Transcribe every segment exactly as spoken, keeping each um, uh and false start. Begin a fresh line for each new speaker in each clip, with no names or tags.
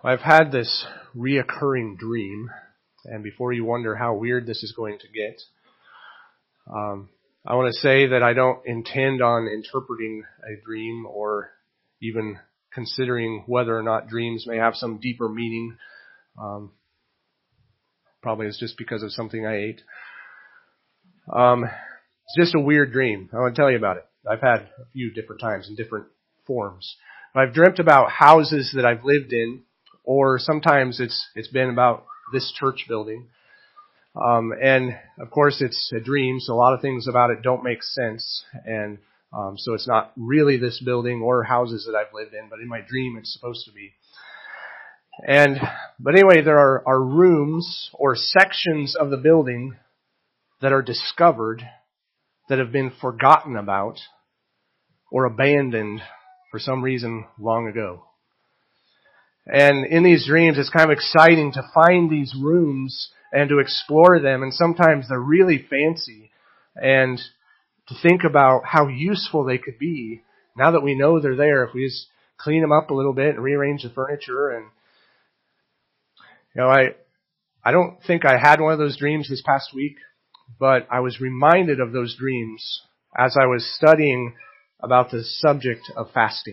I've had this reoccurring dream, and before you wonder how weird this is going to get, um, I want to say that I don't intend on interpreting a dream or even considering whether or not dreams may have some deeper meaning. Um, probably it's just because of something I ate. Um, it's just a weird dream. I want to tell you about it. I've had a few different times in different forms. I've dreamt about houses that I've lived in, or sometimes it's it's been about this church building. Um, and of course it's a dream, so a lot of things about it don't make sense. And um, so it's not really this building or houses that I've lived in, but in my dream it's supposed to be. And but anyway, there are, are rooms or sections of the building that are discovered that have been forgotten about or abandoned for some reason long ago. And in these dreams, it's kind of exciting to find these rooms and to explore them. And sometimes they're really fancy. And to think about how useful they could be now that we know they're there. If we just clean them up a little bit and rearrange the furniture. And, you know, I, I don't think I had one of those dreams this past week, but I was reminded of those dreams as I was studying about the subject of fasting.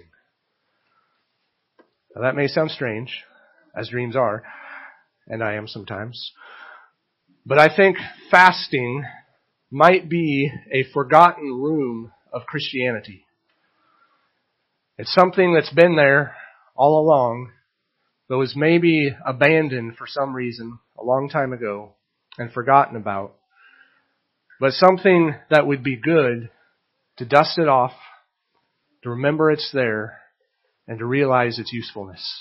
Now, that may sound strange, as dreams are, and I am sometimes. But I think fasting might be a forgotten room of Christianity. It's something that's been there all along, but was maybe abandoned for some reason a long time ago and forgotten about. But something that would be good to dust it off, to remember it's there, and to realize its usefulness.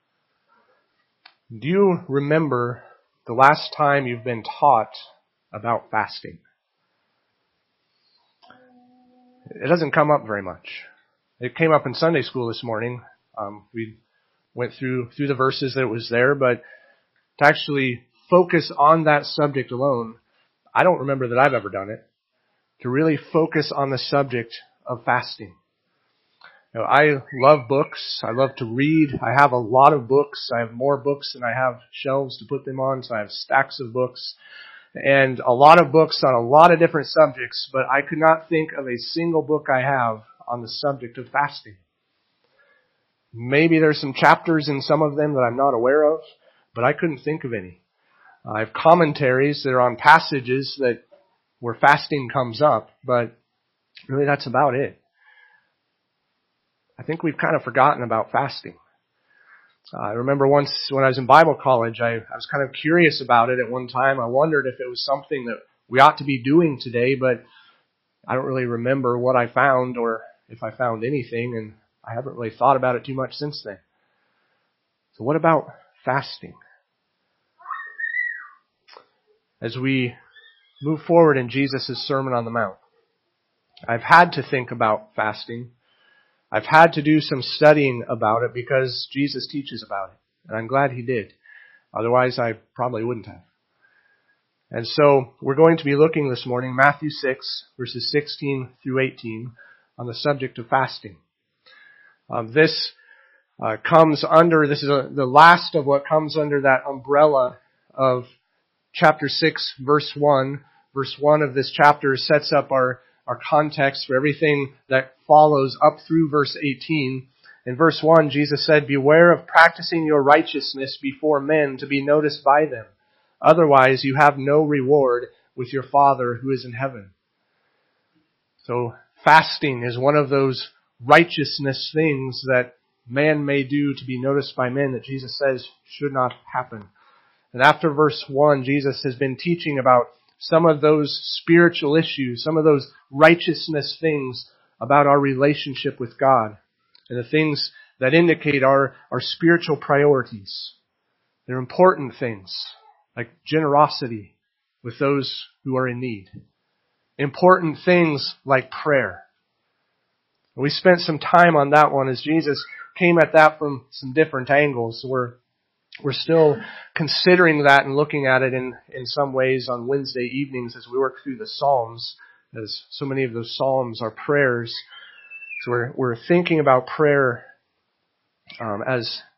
Do you remember the last time you've been taught about fasting? It doesn't come up very much. It came up in Sunday school this morning. Um, we went through through the verses that it was there, but to actually focus on that subject alone, I don't remember that I've ever done it. To really focus on the subject of fasting. You know, I love books. I love to read. I have a lot of books. I have more books than I have shelves to put them on, so I have stacks of books. And a lot of books on a lot of different subjects, but I could not think of a single book I have on the subject of fasting. Maybe there's some chapters in some of them that I'm not aware of, but I couldn't think of any. I have commentaries that are on passages that where fasting comes up, but really that's about it. I think we've kind of forgotten about fasting. Uh, I remember once when I was in Bible college, I, I was kind of curious about it at one time. I wondered if it was something that we ought to be doing today, but I don't really remember what I found or if I found anything, and I haven't really thought about it too much since then. So what about fasting? As we move forward in Jesus' Sermon on the Mount, I've had to think about fasting. I've had to do some studying about it because Jesus teaches about it. And I'm glad he did. Otherwise, I probably wouldn't have. And so, we're going to be looking this morning, Matthew six, verses sixteen through eighteen, on the subject of fasting. Um, this uh, comes under, this is a, the last of what comes under that umbrella of chapter six, verse one. Verse one of this chapter sets up our Our context for everything that follows up through verse eighteen. In verse one, Jesus said, "Beware of practicing your righteousness before men to be noticed by them. Otherwise, you have no reward with your Father who is in heaven." So, fasting is one of those righteousness things that man may do to be noticed by men that Jesus says should not happen. And after verse one, Jesus has been teaching about some of those spiritual issues, some of those righteousness things about our relationship with God, and the things that indicate our, our spiritual priorities. They're important things, like generosity with those who are in need. Important things like prayer. We spent some time on that one as Jesus came at that from some different angles. So we're We're still considering that and looking at it in, in some ways on Wednesday evenings as we work through the Psalms, as so many of those Psalms are prayers. So we're, we're thinking about prayer um, as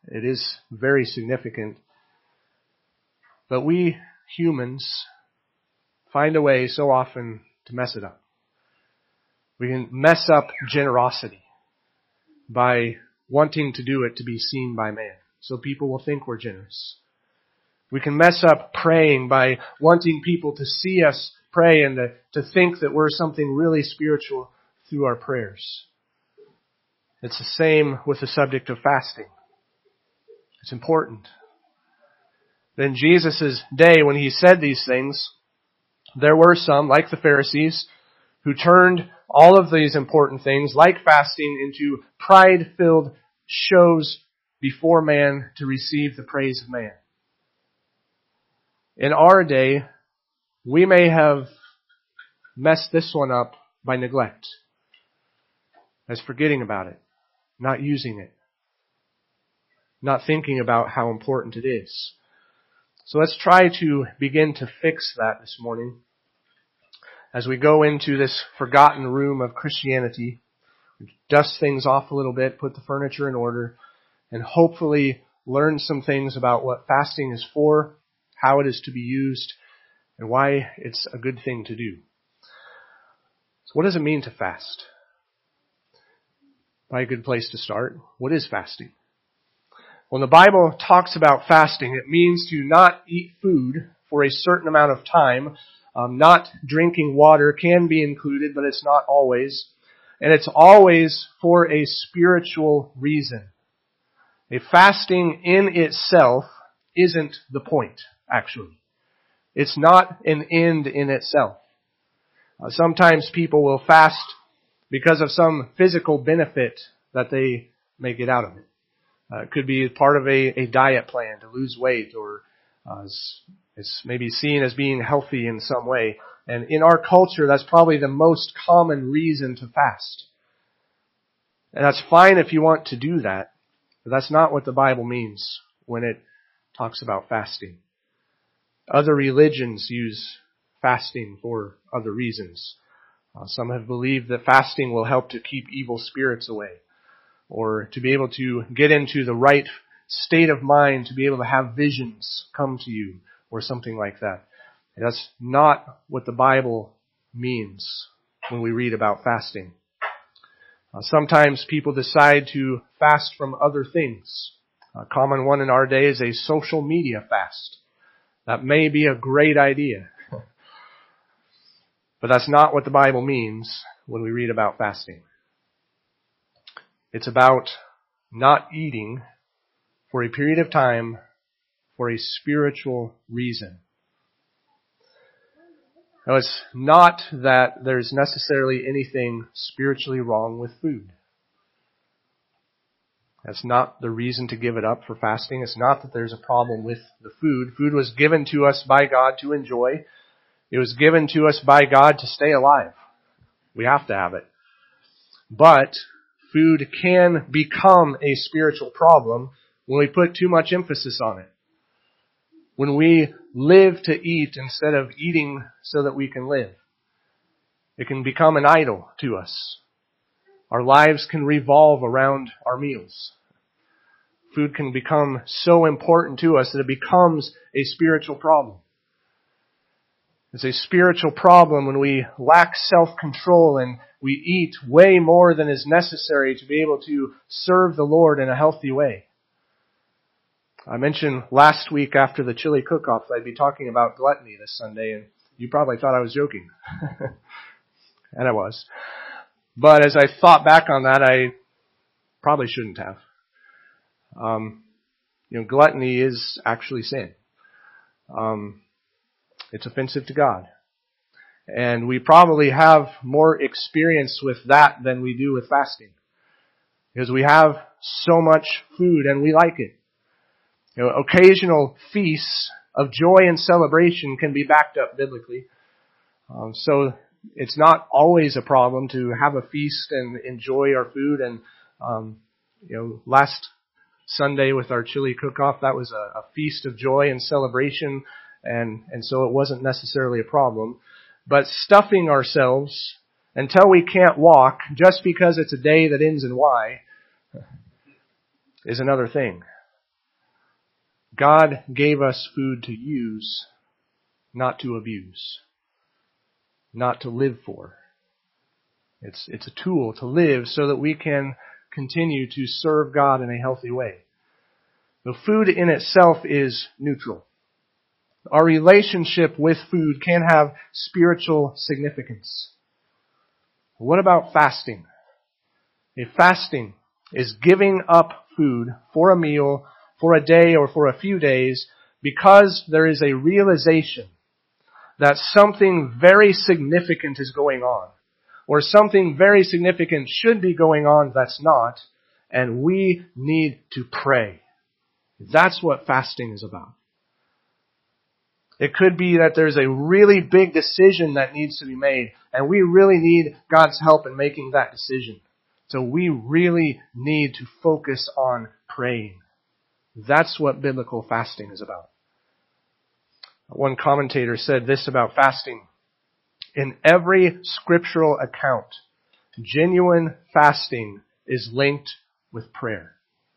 It is very significant. But we humans find a way so often to mess it up. We can mess up generosity by wanting to do it to be seen by man, so people will think we're generous. We can mess up praying by wanting people to see us pray and to, to think that we're something really spiritual through our prayers. It's the same with the subject of fasting. It's important. In Jesus' day, when he said these things, there were some, like the Pharisees, who turned all of these important things, like fasting, into pride-filled shows before man to receive the praise of man. In our day, we may have messed this one up by neglect, as forgetting about it, not using it, not thinking about how important it is. So let's try to begin to fix that this morning as we go into this forgotten room of Christianity. Dust things off a little bit, put the furniture in order, and hopefully learn some things about what fasting is for, how it is to be used, and why it's a good thing to do. So what does it mean to fast? Probably a good place to start. What is fasting? When the Bible talks about fasting, it means to not eat food for a certain amount of time. Um, not drinking water can be included, but it's not always. And it's always for a spiritual reason. A fasting in itself isn't the point, actually. It's not an end in itself. Uh, sometimes people will fast because of some physical benefit that they may get out of it. Uh, it could be part of a, a diet plan to lose weight, or uh, it's, it's maybe seen as being healthy in some way. And in our culture, that's probably the most common reason to fast. And that's fine if you want to do that, but that's not what the Bible means when it talks about fasting. Other religions use fasting for other reasons. Uh, some have believed that fasting will help to keep evil spirits away, or to be able to get into the right state of mind, to be able to have visions come to you, or something like that. And that's not what the Bible means when we read about fasting. Uh, sometimes people decide to fast from other things. A common one in our day is a social media fast. That may be a great idea. But that's not what the Bible means when we read about fasting. It's about not eating for a period of time for a spiritual reason. Now, it's not that there's necessarily anything spiritually wrong with food. That's not the reason to give it up for fasting. It's not that there's a problem with the food. Food was given to us by God to enjoy. It was given to us by God to stay alive. We have to have it. But food can become a spiritual problem when we put too much emphasis on it. When we live to eat instead of eating so that we can live. It can become an idol to us. Our lives can revolve around our meals. Food can become so important to us that it becomes a spiritual problem. It's a spiritual problem when we lack self-control and we eat way more than is necessary to be able to serve the Lord in a healthy way. I mentioned last week after the chili cook-off that I'd be talking about gluttony this Sunday, and you probably thought I was joking. And I was. But as I thought back on that, I probably shouldn't have. Um, you know, gluttony is actually sin. Um, it's offensive to God. And we probably have more experience with that than we do with fasting. Because we have so much food and we like it. You know, occasional feasts of joy and celebration can be backed up biblically. Um, so it's not always a problem to have a feast and enjoy our food. And, um, you know, last Sunday with our chili cook-off, that was a, a feast of joy and celebration. And, and so it wasn't necessarily a problem. But stuffing ourselves until we can't walk just because it's a day that ends in Y is another thing. God gave us food to use, not to abuse, not to live for. It's, it's a tool to live so that we can continue to serve God in a healthy way. The food in itself is neutral. Our relationship with food can have spiritual significance. What about fasting? If fasting is giving up food for a meal, for a day, or for a few days, because there is a realization that something very significant is going on, or something very significant should be going on that's not, and we need to pray. That's what fasting is about. It could be that there's a really big decision that needs to be made, and we really need God's help in making that decision. So we really need to focus on praying. That's what biblical fasting is about. One commentator said this about fasting. In every scriptural account, genuine fasting is linked with prayer.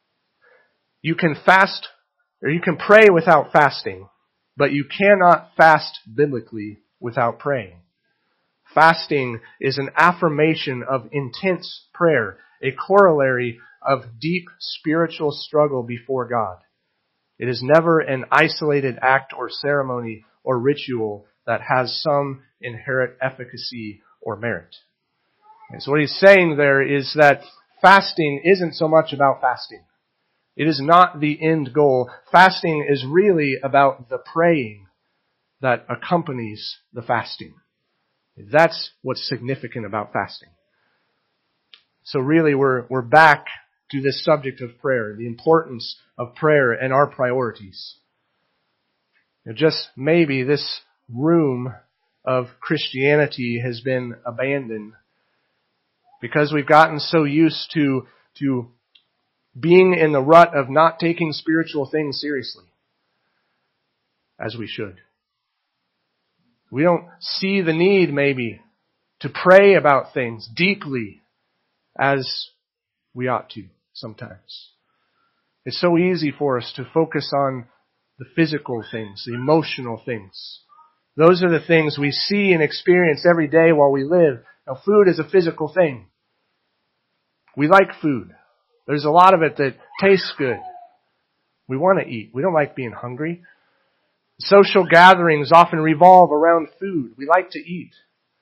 You can fast, or you can pray without fasting, but you cannot fast biblically without praying. Fasting is an affirmation of intense prayer, a corollary of deep spiritual struggle before God. It is never an isolated act or ceremony or ritual that has some inherent efficacy or merit. And so what he's saying there is that fasting isn't so much about fasting. It is not the end goal. Fasting is really about the praying that accompanies the fasting. That's what's significant about fasting. So really we're, we're back to this subject of prayer, the importance of prayer and our priorities. You know, just maybe this room of Christianity has been abandoned because we've gotten so used to, to being in the rut of not taking spiritual things seriously as we should. We don't see the need, maybe, to pray about things deeply as we ought to sometimes. It's so easy for us to focus on the physical things, the emotional things. Those are the things we see and experience every day while we live. Now, food is a physical thing. We like food. There's a lot of it that tastes good. We want to eat. We don't like being hungry. Social gatherings often revolve around food. We like to eat.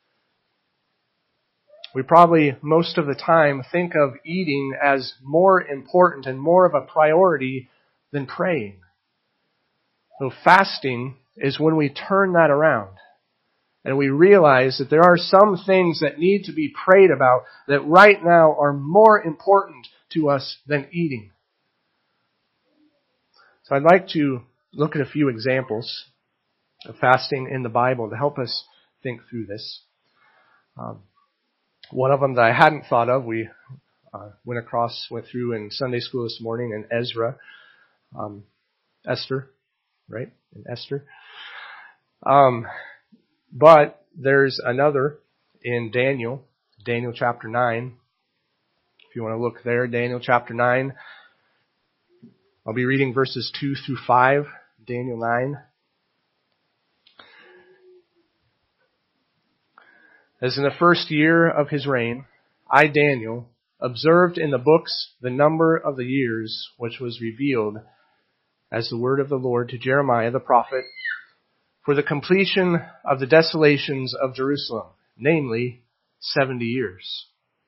We probably, most of the time, think of eating as more important and more of a priority than praying. So fasting is when we turn that around and we realize that there are some things that need to be prayed about that right now are more important to us than eating. So I'd like to look at a few examples of fasting in the Bible to help us think through this. Um, one of them that I hadn't thought of, we uh, went across, went through in Sunday school this morning in Ezra, um, Esther, right? In Esther. Um, but there's another in Daniel, Daniel chapter nine. If you want to look there, Daniel chapter nine. I'll be reading verses two through five, Daniel nine. As in the first year of his reign, I, Daniel, observed in the books the number of the years which was revealed as the word of the Lord to Jeremiah the prophet for the completion of the desolations of Jerusalem, namely seventy years.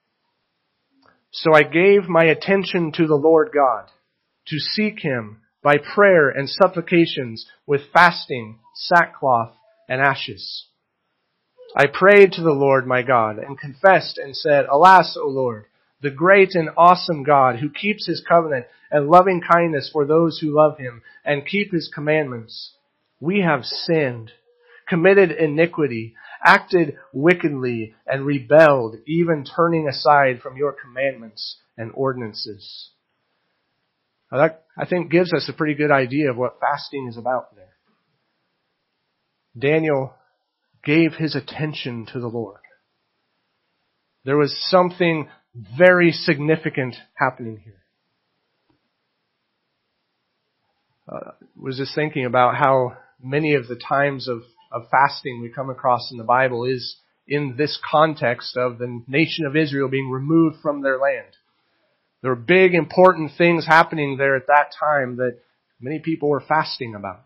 So I gave my attention to the Lord God, to seek Him by prayer and supplications with fasting, sackcloth, and ashes. I prayed to the Lord my God and confessed and said, Alas, O Lord, the great and awesome God who keeps His covenant and loving kindness for those who love Him and keep His commandments. We have sinned, committed iniquity, acted wickedly, and rebelled, even turning aside from your commandments and ordinances. Now that, I think, gives us a pretty good idea of what fasting is about there. Daniel gave his attention to the Lord. There was something very significant happening here. Uh, was just thinking about how many of the times of, of fasting we come across in the Bible is in this context of the nation of Israel being removed from their land. There were big, important things happening there at that time that many people were fasting about.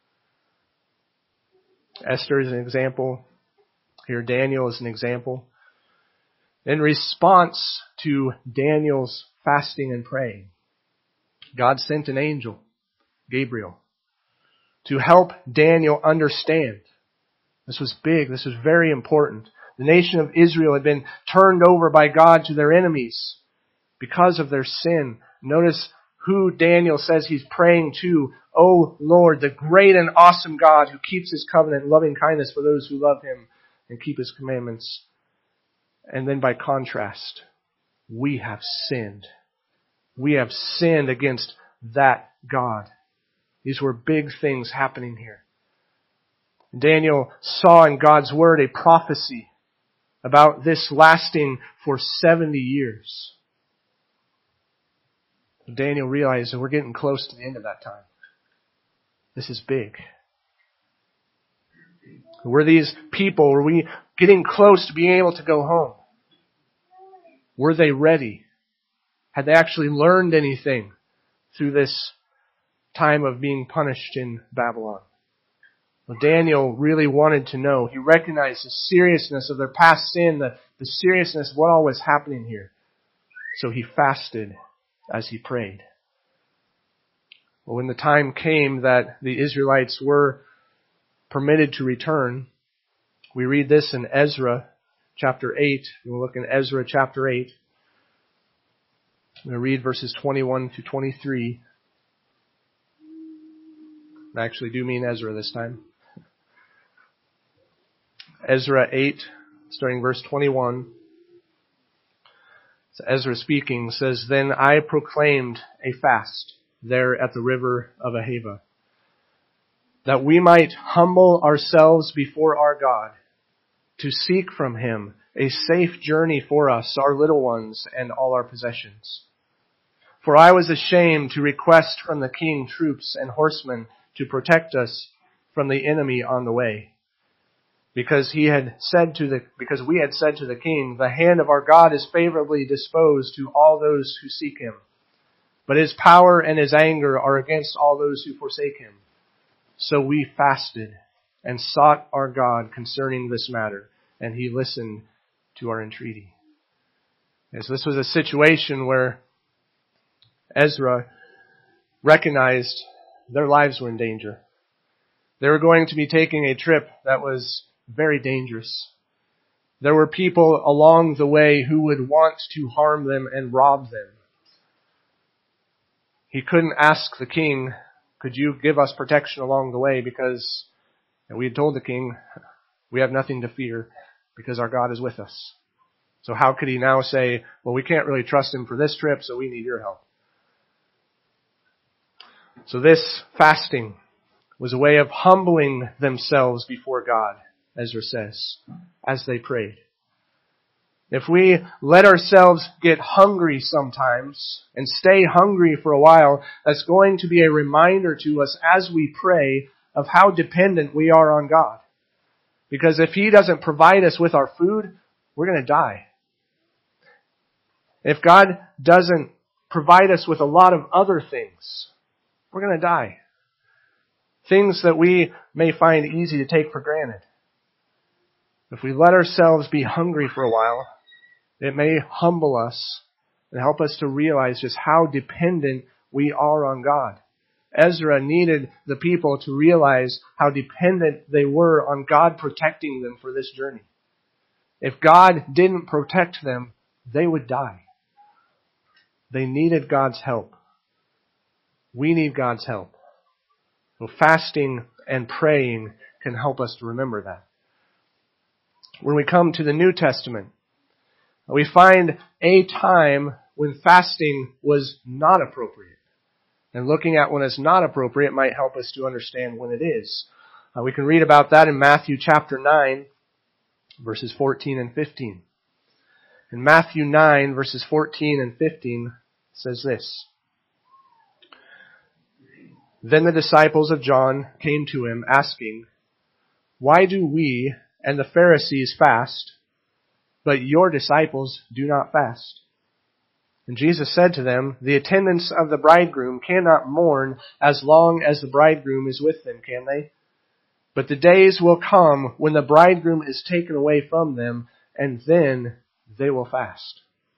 Esther is an example. Here, Daniel is an example. In response to Daniel's fasting and praying, God sent an angel, Gabriel, to help Daniel understand. This was big. This was very important. The nation of Israel had been turned over by God to their enemies because of their sin. Notice who Daniel says he's praying to. O Lord, the great and awesome God who keeps His covenant and loving kindness for those who love Him and keep His commandments. And then by contrast, we have sinned. We have sinned against that God. These were big things happening here. Daniel saw in God's Word a prophecy about this lasting for seventy years. Daniel realized that we're getting close to the end of that time. This is big. Were these people, were we getting close to being able to go home? Were they ready? Had they actually learned anything through this time of being punished in Babylon? Well, Daniel really wanted to know. He recognized the seriousness of their past sin, the, the seriousness of what all was happening here. So he fasted as he prayed. Well, when the time came that the Israelites were permitted to return, we read this in Ezra chapter eight. We'll look in Ezra chapter eight. I'm going to read verses twenty-one to twenty-three. I actually do mean Ezra this time. Ezra eight, starting verse twenty-one. So Ezra speaking says, Then I proclaimed a fast there at the river of Ahava, that we might humble ourselves before our God, to seek from Him a safe journey for us, our little ones, and all our possessions. For I was ashamed to request from the king troops and horsemen to protect us from the enemy on the way. Because he had said to the, because we had said to the king, the hand of our God is favorably disposed to all those who seek Him. But His power and His anger are against all those who forsake Him. So we fasted and sought our God concerning this matter, and He listened to our entreaty. As this was a situation where Ezra recognized their lives were in danger. They were going to be taking a trip that was very dangerous. There were people along the way who would want to harm them and rob them. He couldn't ask the king, could you give us protection along the way? Because we had told the king, we have nothing to fear because our God is with us. So how could he now say, well, we can't really trust Him for this trip, so we need your help? So this fasting was a way of humbling themselves before God, Ezra says, as they prayed. If we let ourselves get hungry sometimes and stay hungry for a while, that's going to be a reminder to us as we pray of how dependent we are on God. Because if He doesn't provide us with our food, we're going to die. If God doesn't provide us with a lot of other things, we're going to die. Things that we may find easy to take for granted. If we let ourselves be hungry for a while, it may humble us and help us to realize just how dependent we are on God. Ezra needed the people to realize how dependent they were on God protecting them for this journey. If God didn't protect them, they would die. They needed God's help. We need God's help. So fasting and praying can help us to remember that. When we come to the New Testament, we find a time when fasting was not appropriate. And looking at when it's not appropriate might help us to understand when it is. Uh, we can read about that in Matthew chapter nine, verses fourteen and fifteen. In Matthew nine, verses fourteen and fifteen, it says this. Then the disciples of John came to him, asking, "Why do we and the Pharisees fast, but your disciples do not fast?" And Jesus said to them, "The attendants of the bridegroom cannot mourn as long as the bridegroom is with them, can they? But the days will come when the bridegroom is taken away from them, and then they will fast."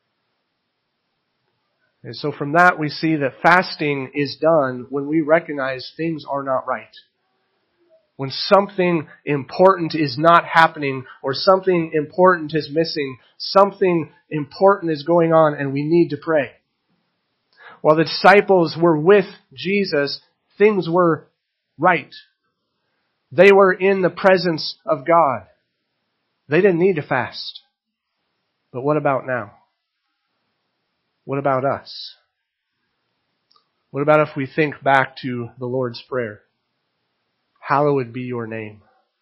And so from that we see that fasting is done when we recognize things are not right. When something important is not happening, or something important is missing, something important is going on, and we need to pray. While the disciples were with Jesus, things were right. They were in the presence of God. They didn't need to fast. But what about now? What about us? What about if we think back to the Lord's Prayer? Hallowed be your name.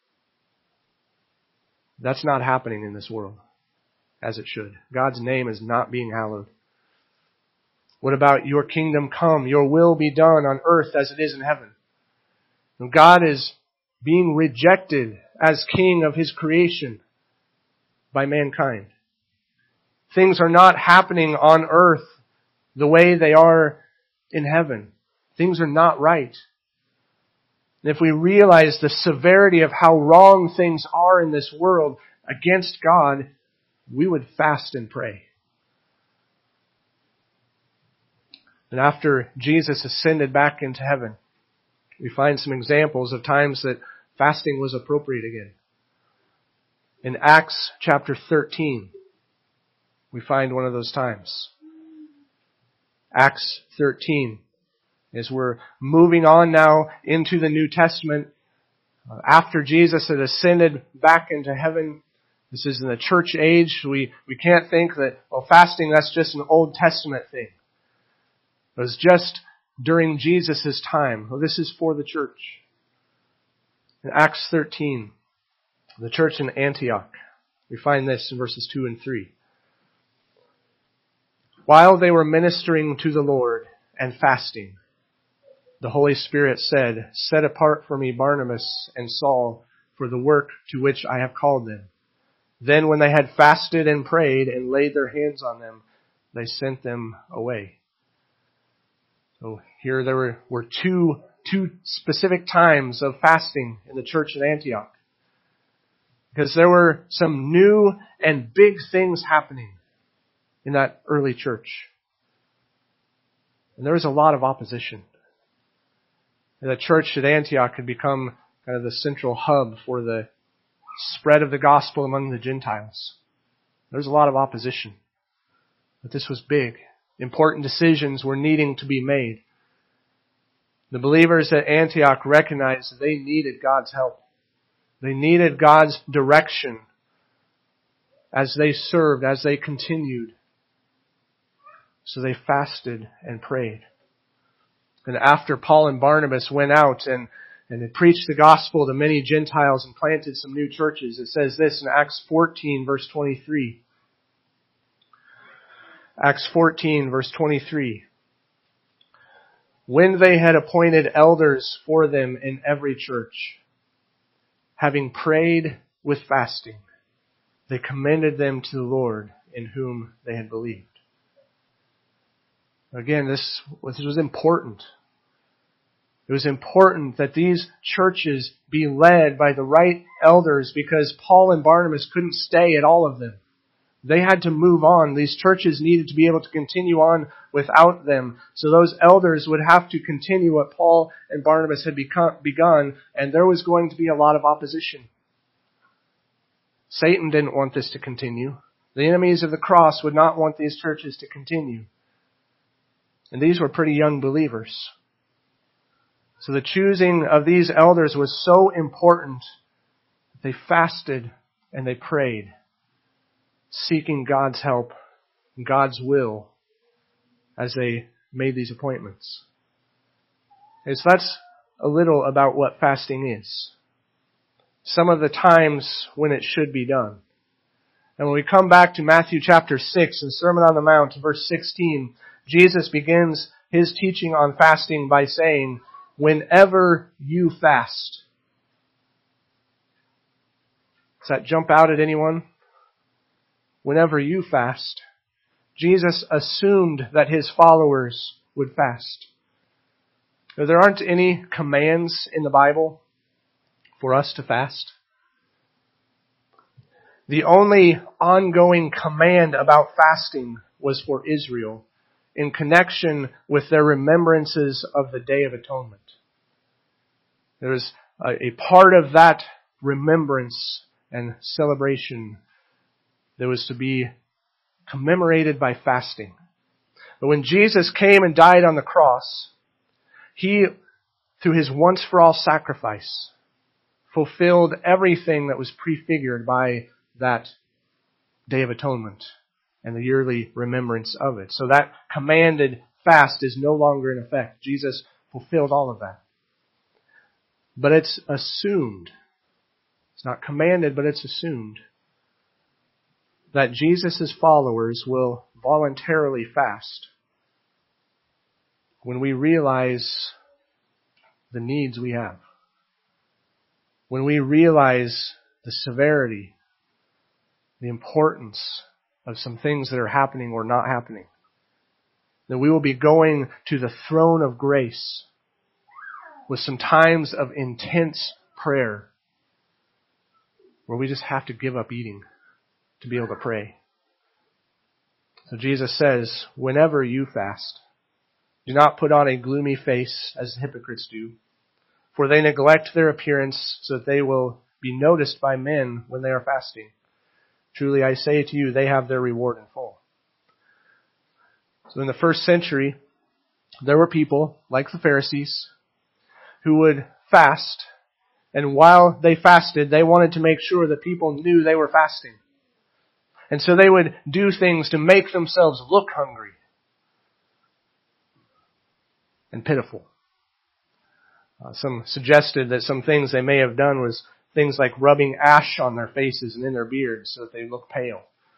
That's not happening in this world, as it should. God's name is not being hallowed. What about your kingdom come, your will be done on earth as it is in heaven? And God is being rejected as king of his creation by mankind. Things are not happening on earth the way they are in heaven. Things are not right. And if we realize the severity of how wrong things are in this world against God, we would fast and pray. And after Jesus ascended back into heaven, we find some examples of times that fasting was appropriate again. In Acts chapter thirteen, we find one of those times. Acts thirteen. As we're moving on now into the New Testament, uh, after Jesus had ascended back into heaven, this is in the church age. We, we can't think that, well, fasting, that's just an Old Testament thing. It was just during Jesus' time. Well, this is for the church. In Acts thirteen, the church in Antioch, we find this in verses two and three. While they were ministering to the Lord and fasting, the Holy Spirit said, "Set apart for me Barnabas and Saul for the work to which I have called them." Then when they had fasted and prayed and laid their hands on them, they sent them away. So here there were, were two, two specific times of fasting in the church at Antioch. Because there were some new and big things happening in that early church. And there was a lot of opposition. And the church at Antioch had become kind of the central hub for the spread of the gospel among the Gentiles. There was a lot of opposition. But this was big. Important decisions were needing to be made. The believers at Antioch recognized that they needed God's help. They needed God's direction as they served, as they continued. So they fasted and prayed. And after Paul and Barnabas went out and, and they preached the gospel to many Gentiles and planted some new churches, it says this in Acts fourteen, verse twenty-three. Acts fourteen, verse twenty-three. When they had appointed elders for them in every church, having prayed with fasting, they commended them to the Lord in whom they had believed. Again, this was, this was important. It was important that these churches be led by the right elders because Paul and Barnabas couldn't stay at all of them. They had to move on. These churches needed to be able to continue on without them. So those elders would have to continue what Paul and Barnabas had become, begun, and there was going to be a lot of opposition. Satan didn't want this to continue. The enemies of the cross would not want these churches to continue. And these were pretty young believers. So the choosing of these elders was so important. They fasted and they prayed, seeking God's help, God's will, as they made these appointments. Okay, so that's a little about what fasting is. Some of the times when it should be done. And when we come back to Matthew chapter six and Sermon on the Mount, verse sixteen, Jesus begins his teaching on fasting by saying, whenever you fast. Does that jump out at anyone? Whenever you fast. Jesus assumed that his followers would fast. Now, there aren't any commands in the Bible for us to fast. The only ongoing command about fasting was for Israel in connection with their remembrances of the Day of Atonement. There was a, a part of that remembrance and celebration that was to be commemorated by fasting. But when Jesus came and died on the cross, He, through His once-for-all sacrifice, fulfilled everything that was prefigured by that Day of Atonement and the yearly remembrance of it. So that commanded fast is no longer in effect. Jesus fulfilled all of that. But it's assumed, it's not commanded, but it's assumed, that Jesus' followers will voluntarily fast when we realize the needs we have. When we realize the severity, the importance of some things that are happening or not happening. That we will be going to the throne of grace with some times of intense prayer where we just have to give up eating to be able to pray. So Jesus says, whenever you fast, do not put on a gloomy face as the hypocrites do, for they neglect their appearance so that they will be noticed by men when they are fasting. Truly I say to you, they have their reward in full. So in the first century, there were people like the Pharisees who would fast, and while they fasted, they wanted to make sure that people knew they were fasting. And so they would do things to make themselves look hungry and pitiful. Uh, some suggested that some things they may have done was things like rubbing ash on their faces and in their beards so that they look pale,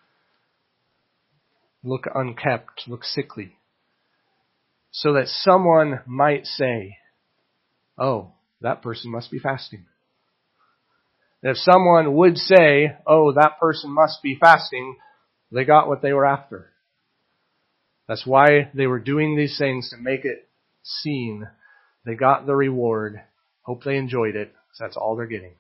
look unkept, look sickly, so that someone might say, oh, that person must be fasting. And if someone would say, oh, that person must be fasting, they got what they were after. That's why they were doing these things, to make it seen. They got the reward. Hope they enjoyed it. So that's all they're getting.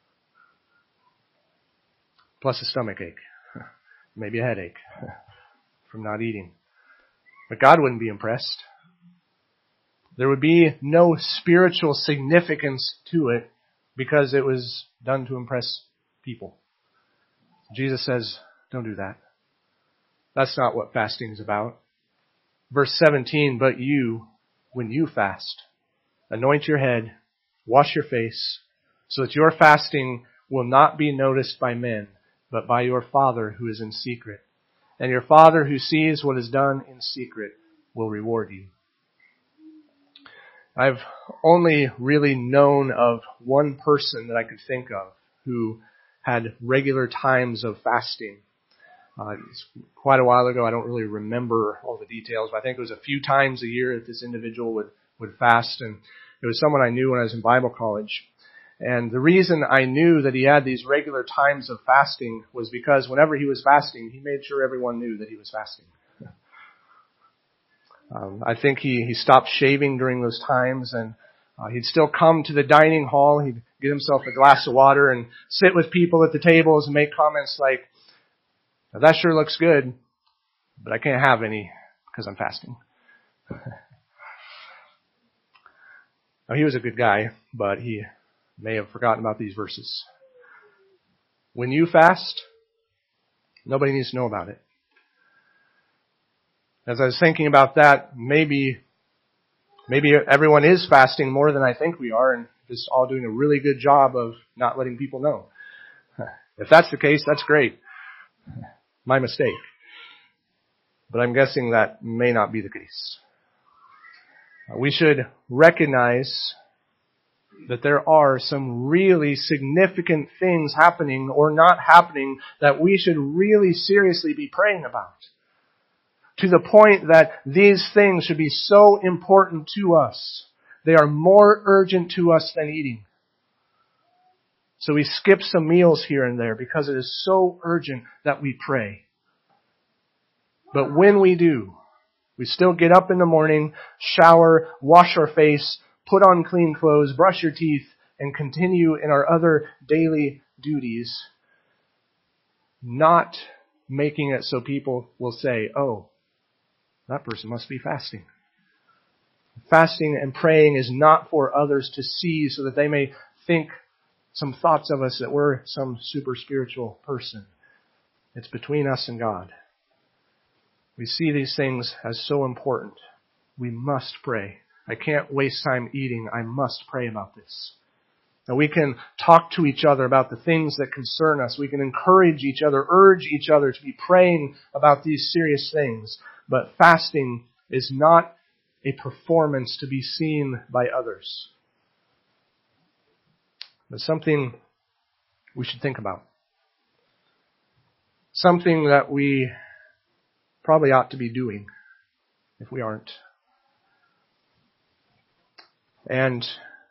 Plus a stomach ache. Maybe a headache from not eating. But God wouldn't be impressed. There would be no spiritual significance to it because it was done to impress people. Jesus says, don't do that. That's not what fasting is about. Verse seventeen, but you, when you fast, anoint your head, wash your face, so that your fasting will not be noticed by men, but by your Father who is in secret. And your Father who sees what is done in secret will reward you. I've only really known of one person that I could think of who had regular times of fasting. Uh, it's quite a while ago. I don't really remember all the details, but I think it was a few times a year that this individual would, would fast. And it was someone I knew when I was in Bible college. And the reason I knew that he had these regular times of fasting was because whenever he was fasting, he made sure everyone knew that he was fasting. Um, I think he, he stopped shaving during those times, and uh, he'd still come to the dining hall. He'd get himself a glass of water and sit with people at the tables and make comments like, that sure looks good, but I can't have any because I'm fasting. Now, he was a good guy, but he may have forgotten about these verses. When you fast, nobody needs to know about it. As I was thinking about that, maybe maybe everyone is fasting more than I think we are and just all doing a really good job of not letting people know. If that's the case, that's great. My mistake. But I'm guessing that may not be the case. We should recognize that there are some really significant things happening or not happening that we should really seriously be praying about. To the point that these things should be so important to us they are more urgent to us than eating. So we skip some meals here and there because it is so urgent that we pray. But when we do, we still get up in the morning, shower, wash our face, put on clean clothes, brush your teeth, and continue in our other daily duties, not making it so people will say, oh, that person must be fasting. Fasting and praying is not for others to see so that they may think some thoughts of us that we're some super spiritual person. It's between us and God. We see these things as so important. We must pray. I can't waste time eating. I must pray about this. Now we can talk to each other about the things that concern us. We can encourage each other, urge each other to be praying about these serious things. But fasting is not a performance to be seen by others. But something we should think about. Something that we probably ought to be doing if we aren't. And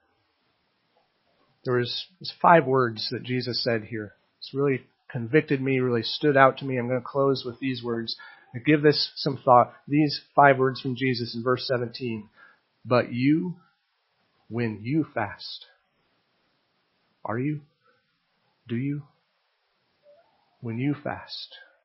there was, was five words that Jesus said here. It's really convicted me, really stood out to me. I'm going to close with these words. And give this some thought. These five words from Jesus in verse seventeen. But you, when you fast. Are you? Do you? When you fast.